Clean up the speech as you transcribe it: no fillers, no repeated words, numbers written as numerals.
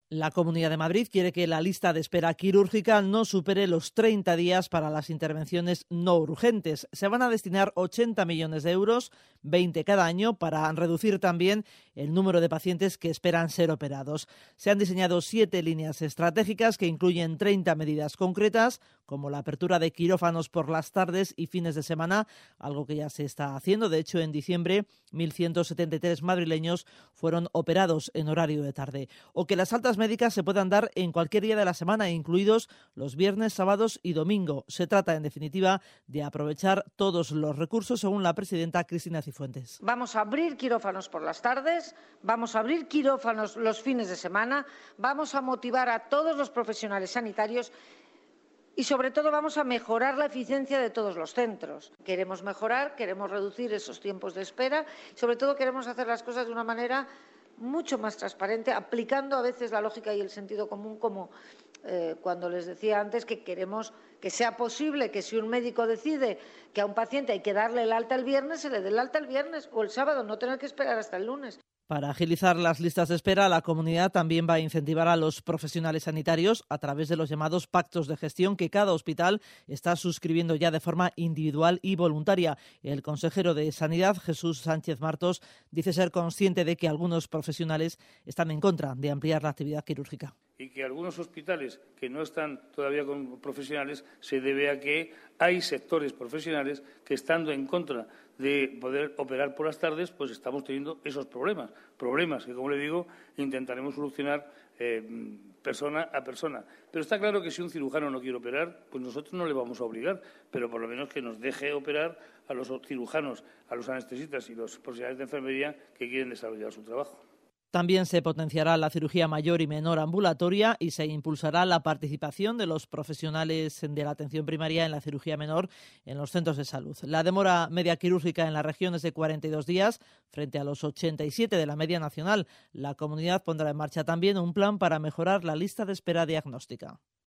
La Comunidad de Madrid quiere que la lista de espera quirúrgica no supere los 30 días para las intervenciones no urgentes. Se van a destinar 80 millones de euros, 20 cada año, para reducir también el número de pacientes que esperan ser operados. Se han diseñado 7 líneas estratégicas que incluyen 30 medidas concretas, como la apertura de quirófanos por las tardes y fines de semana, algo que ya se está haciendo. De hecho, en diciembre, 1.173 madrileños fueron operados en horario de tarde. O que las altas médicas se puedan dar en cualquier día de la semana, incluidos los viernes, sábados y domingo. Se trata, en definitiva, de aprovechar todos los recursos, según la presidenta Cristina Cifuentes. Vamos a abrir quirófanos por las tardes, vamos a abrir quirófanos los fines de semana, vamos a motivar a todos los profesionales sanitarios y, sobre todo, vamos a mejorar la eficiencia de todos los centros. Queremos mejorar, queremos reducir esos tiempos de espera, sobre todo queremos hacer las cosas de una manera mucho más transparente, aplicando a veces la lógica y el sentido común, como cuando les decía antes que queremos que sea posible que si un médico decide que a un paciente hay que darle el alta el viernes, se le dé el alta el viernes o el sábado, no tener que esperar hasta el lunes. Para agilizar las listas de espera, la comunidad también va a incentivar a los profesionales sanitarios a través de los llamados pactos de gestión que cada hospital está suscribiendo ya de forma individual y voluntaria. El consejero de Sanidad, Jesús Sánchez Martos, dice ser consciente de que algunos profesionales están en contra de ampliar la actividad quirúrgica. Y que algunos hospitales que no están todavía con profesionales se debe a que hay sectores profesionales que, estando en contra de poder operar por las tardes, pues estamos teniendo esos problemas que, como le digo, intentaremos solucionar persona a persona. Pero está claro que si un cirujano no quiere operar, pues nosotros no le vamos a obligar, pero por lo menos que nos deje operar a los cirujanos, a los anestesistas y los profesionales de enfermería que quieren desarrollar su trabajo. También se potenciará la cirugía mayor y menor ambulatoria y se impulsará la participación de los profesionales de la atención primaria en la cirugía menor en los centros de salud. La demora media quirúrgica en la región es de 42 días frente a los 87 de la media nacional. La comunidad pondrá en marcha también un plan para mejorar la lista de espera diagnóstica.